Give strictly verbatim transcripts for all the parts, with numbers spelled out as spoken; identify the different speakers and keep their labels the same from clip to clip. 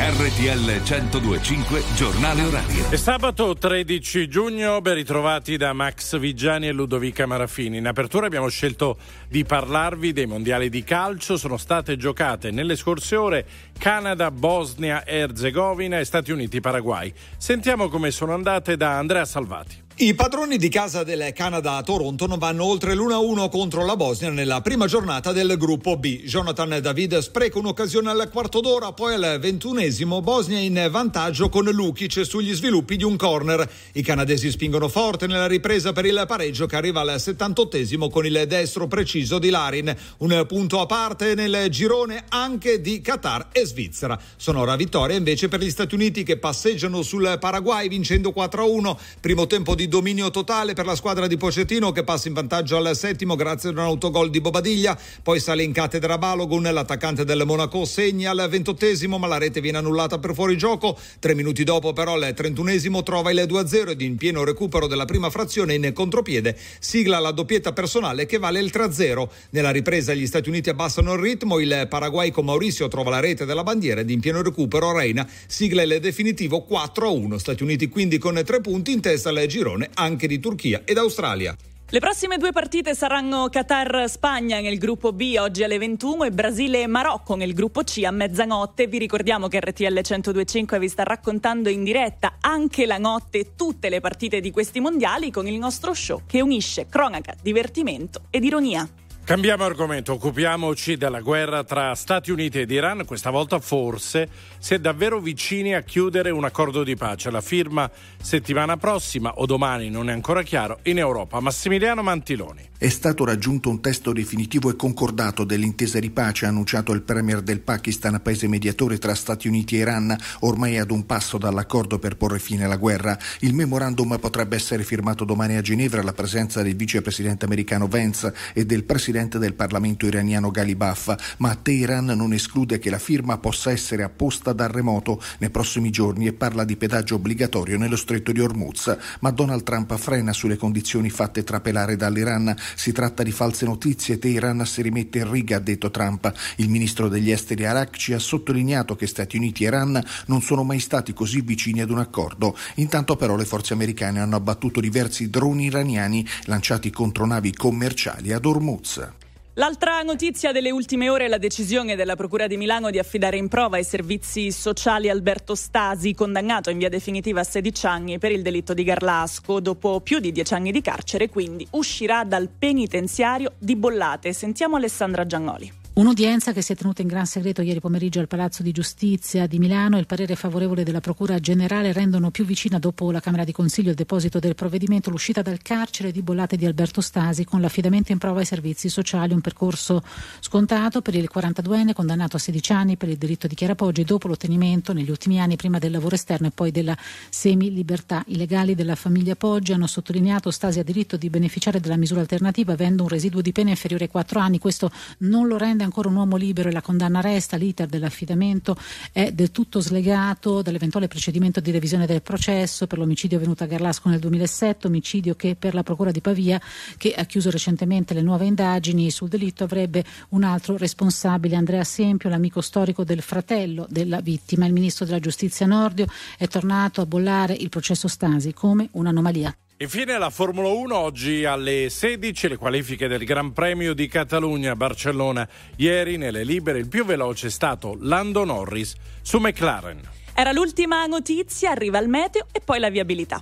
Speaker 1: R T L centodue e cinque giornale orario.
Speaker 2: È sabato tredici giugno, ben ritrovati da Max Vigiani e Ludovica Marafini. In apertura abbiamo scelto di parlarvi dei mondiali di calcio. Sono state giocate nelle scorse ore Canada, Bosnia e Erzegovina e Stati Uniti, Paraguay. Sentiamo come sono andate da Andrea Salvati.
Speaker 3: I padroni di casa del Canada a Toronto non vanno oltre l'uno a uno contro la Bosnia nella prima giornata del gruppo B. Jonathan David spreca un'occasione al quarto d'ora, poi al ventunesimo Bosnia in vantaggio con Lukic sugli sviluppi di un corner. I canadesi spingono forte nella ripresa per il pareggio che arriva al settantottesimo con il destro preciso di Larin. Un punto a parte nel girone anche di Qatar e Svizzera. Sonora vittoria invece per gli Stati Uniti che passeggiano sul Paraguay vincendo quattro a uno. Primo tempo di dominio totale per la squadra di Pochettino che passa in vantaggio al settimo grazie ad un autogol di Bobadilla, poi sale in cattedra Balogun, l'attaccante del Monaco segna al ventottesimo ma la rete viene annullata per fuorigioco. Tre minuti dopo però al trentunesimo trova il due a zero ed in pieno recupero della prima frazione in contropiede sigla la doppietta personale che vale il tre a zero. Nella ripresa gli Stati Uniti abbassano il ritmo, il Paraguay con Mauricio trova la rete della bandiera ed in pieno recupero Reina sigla il definitivo quattro a uno. Stati Uniti quindi con tre punti in testa al girone anche di Turchia ed Australia.
Speaker 4: Le prossime due partite saranno Qatar-Spagna nel gruppo B oggi alle ventuno e Brasile-Marocco nel gruppo C a mezzanotte. Vi ricordiamo che R T L centodue e cinque vi sta raccontando in diretta anche la notte tutte le partite di questi mondiali con il nostro show che unisce cronaca, divertimento ed ironia.
Speaker 2: Cambiamo argomento, occupiamoci della guerra tra Stati Uniti ed Iran. Questa volta forse si è davvero vicini a chiudere un accordo di pace. La firma settimana prossima o domani, non è ancora chiaro, in Europa. Massimiliano Mantiloni.
Speaker 5: È stato raggiunto un testo definitivo e concordato dell'intesa di pace, ha annunciato il premier del Pakistan, paese mediatore tra Stati Uniti e Iran, ormai ad un passo dall'accordo per porre fine alla guerra. Il memorandum potrebbe essere firmato domani a Ginevra alla presenza del vicepresidente americano Vance e del presidente del Parlamento iraniano Ghalibaf, ma Teheran non esclude che la firma possa essere apposta da remoto nei prossimi giorni e parla di pedaggio obbligatorio nello stretto di Hormuz. Ma Donald Trump frena sulle condizioni fatte trapelare dall'Iran. Si tratta di false notizie, Teheran si rimette in riga, ha detto Trump. Il ministro degli esteri Arakci ha sottolineato che Stati Uniti e Iran non sono mai stati così vicini ad un accordo. Intanto però le forze americane hanno abbattuto diversi droni iraniani lanciati contro navi commerciali ad Hormuz.
Speaker 4: L'altra notizia delle ultime ore è la decisione della Procura di Milano di affidare in prova ai servizi sociali Alberto Stasi, condannato in via definitiva a sedici anni per il delitto di Garlasco. Dopo più di dieci anni di carcere, quindi uscirà dal penitenziario di Bollate. Sentiamo Alessandra Giannoli.
Speaker 6: Un'udienza che si è tenuta in gran segreto ieri pomeriggio al Palazzo di Giustizia di Milano e il parere favorevole della Procura Generale rendono più vicina dopo la Camera di Consiglio il deposito del provvedimento l'uscita dal carcere di Bollate di Alberto Stasi con l'affidamento in prova ai servizi sociali, un percorso scontato per il quarantaduenne condannato a sedici anni per il delitto di Chiarapoggi dopo l'ottenimento negli ultimi anni prima del lavoro esterno e poi della semilibertà. I legali della famiglia Poggi hanno sottolineato Stasi ha diritto di beneficiare della misura alternativa avendo un residuo di pena inferiore ai quattro anni. Questo non lo rende ancora un uomo libero e la condanna resta. L'iter dell'affidamento è del tutto slegato dall'eventuale procedimento di revisione del processo per l'omicidio avvenuto a Garlasco nel duemilasette, omicidio che per la Procura di Pavia, che ha chiuso recentemente le nuove indagini sul delitto, avrebbe un altro responsabile, Andrea Sempio, l'amico storico del fratello della vittima. Il ministro della Giustizia Nordio è tornato a bollare il processo Stasi come un'anomalia.
Speaker 2: Infine la Formula uno oggi alle sedici, le qualifiche del Gran Premio di Catalogna a Barcellona. Ieri nelle libere il più veloce è stato Lando Norris su McLaren.
Speaker 4: Era l'ultima notizia, arriva il meteo e poi la viabilità.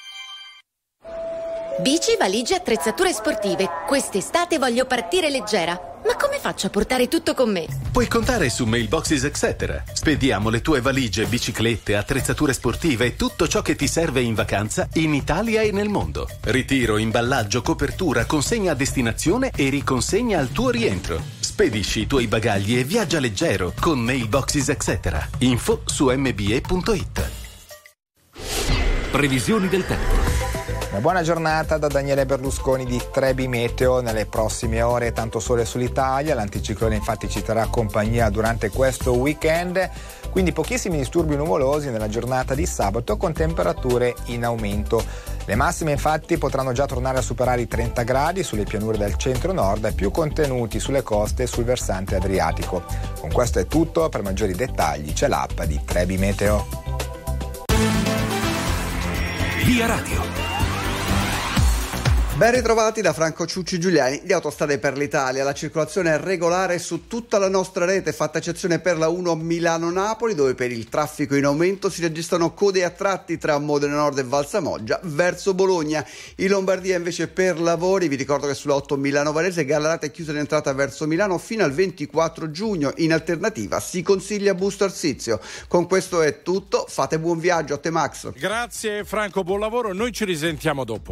Speaker 7: Bici, valigie, attrezzature sportive. Quest'estate voglio partire leggera. Ma come faccio a portare tutto con me?
Speaker 8: Puoi contare su Mailboxes Etc. Spediamo le tue valigie, biciclette, attrezzature sportive e tutto ciò che ti serve in vacanza in Italia e nel mondo. Ritiro, imballaggio, copertura, consegna a destinazione e riconsegna al tuo rientro. Spedisci i tuoi bagagli e viaggia leggero con Mailboxes Etc. Info su m b e punto i t.
Speaker 1: Previsioni del tempo.
Speaker 9: Una buona giornata da Daniele Berlusconi di Trebi Meteo. Nelle prossime ore tanto sole sull'Italia, l'anticiclone infatti ci terrà compagnia durante questo weekend, quindi pochissimi disturbi nuvolosi nella giornata di sabato con temperature in aumento. Le massime infatti potranno già tornare a superare i trenta gradi sulle pianure del centro-nord e più contenuti sulle coste e sul versante adriatico. Con questo è tutto, per maggiori dettagli c'è l'app di Trebi Meteo.
Speaker 1: Via Radio.
Speaker 10: Ben ritrovati da Franco Ciucci Giuliani di Autostrade per l'Italia. La circolazione è regolare su tutta la nostra rete, fatta eccezione per la uno Milano-Napoli, dove per il traffico in aumento si registrano code a tratti tra Modena Nord e Valsamoggia verso Bologna. In Lombardia invece per lavori, vi ricordo che sulla otto Milano-Varese Gallarate è chiusa l'entrata verso Milano fino al ventiquattro giugno. In alternativa si consiglia busto arsizio. Con questo è tutto, fate buon viaggio a te Max.
Speaker 2: Grazie Franco, buon lavoro, noi ci risentiamo dopo.